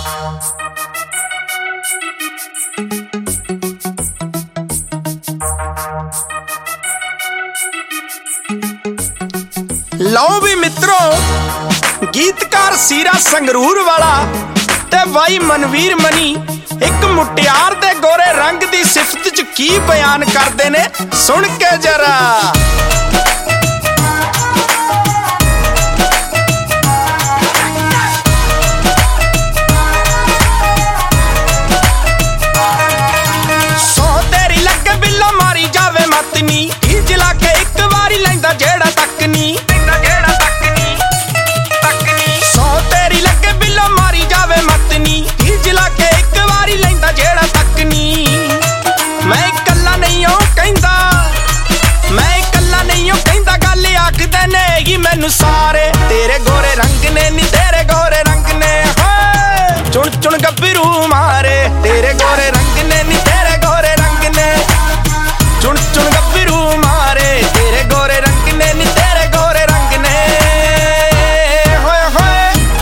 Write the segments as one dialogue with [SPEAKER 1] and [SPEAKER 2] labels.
[SPEAKER 1] लो भी मित्रों, गीतकार सीरा संगरूर वाला ते भाई मनवीर मनी एक मुटियार दे गोरे रंग दी सिफत च की बयान करदे ने, सुन के जरा। सो तेरी लगे बिल्लो मारी जावे मतनी, जिला के एक बारी लैंदा जेड़ा तक नी। सो तेरी लगे बिल्लो मारी जावे मतनी, जिला के एक बारी लैंदा जेड़ा तक नी। मैं कल्ला नहीं हो कहंदा, मैं कल्ला नहीं हो कहंदा, गल आखदे ने ही मैनू सारे। तेरे गोरे रंग ने नी, तेरे गोरे रंग ने चुन चुन गब्बरू मारे। तेरे गोरे रंग ने नी, तेरे गोरे रंग ने चुन चुन गब्बरू मारे। तेरे गोरे रंग ने नी, तेरे गोरे रंग ने होए होए।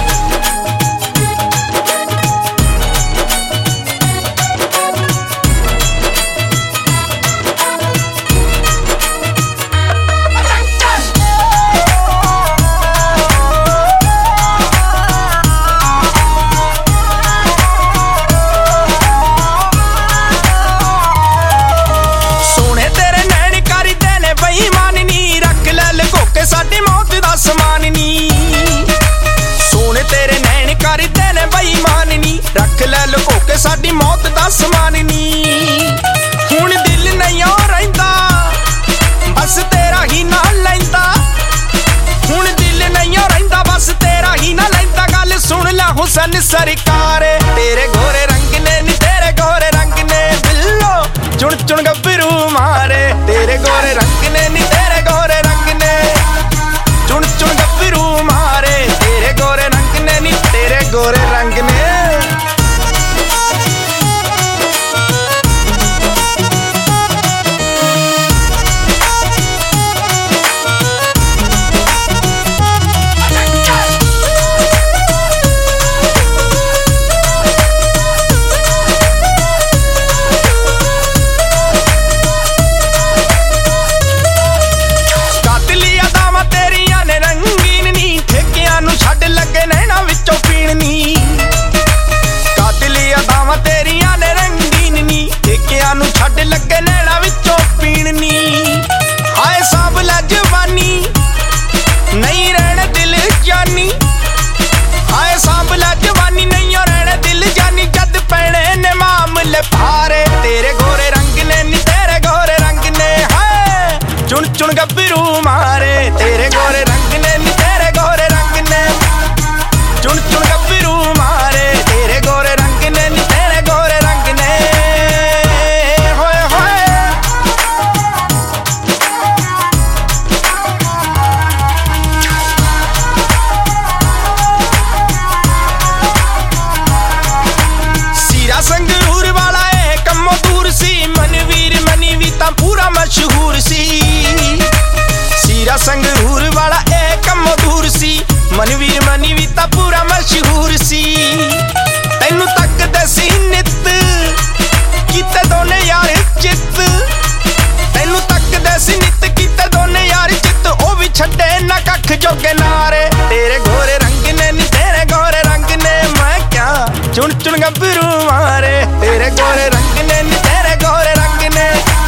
[SPEAKER 1] साडी मौत दा समान नी, सोने तेरे नैन करदे ने बेईमान नी। रख ले लुको के साडी मौत दा समान नी। हुण दिल नहीं ओ रहिंदा, बस तेरा ही ना लैंदा। हुण दिल नहीं ओ रहिंदा, बस तेरा ही ना लैंदा। गल सुन ला हुसन सरकार, तेरे गोरे रंग ने नी, तेरे गोरे रंग ने बिल्लो चुन चुन गब्बरू मारे। तेरे गोरे रंग ने नी, तेरे गोरे रंग ने चुन चुन गब्बरू मारे। तेरे गोरे रंग ने नी, तेरे गोरे रंग ने। छड़ लगे नैना विचों पीणनी। हाय साब लै जवानी, नहीं रहने दिल जानी। हाय साब लै जवानी, नहीं रहने दिल जानी। जद पैने ने मामले भारे, तेरे गोरे रंग ने नी, तेरे गोरे रंग ने हाय चुन चुन गब्बरू मारे। तेरे गोरे रंग ने नी, तेरे गोरे रंग ने चुन चुन गब्बरू मारे। तेरे गोरे रंग ने नी, तेरे गोरे रंग ने। संगरूर वाला है कम्मो दूर सी, मनवीर मनी भी तां पूरा मशहूर सी। सीरा संगरूर वाला है कम्मो दूर सी, मनवीर मनी भी तां पूरा मशहूर सी। तैनू तकदे सी नित कीते दोने यार चित। तैनू तकदे सी नित कीते दोने यार चित। ओ भी छड्डे ना कख जोगे नारे। तेरे गोरे रंग ने नी, तेरे गोरे रंग ने मैं क्या चुन चुन गब्बरू मारे। तेरे गोरे रंग ने नी, तेरे गोरे रंग ने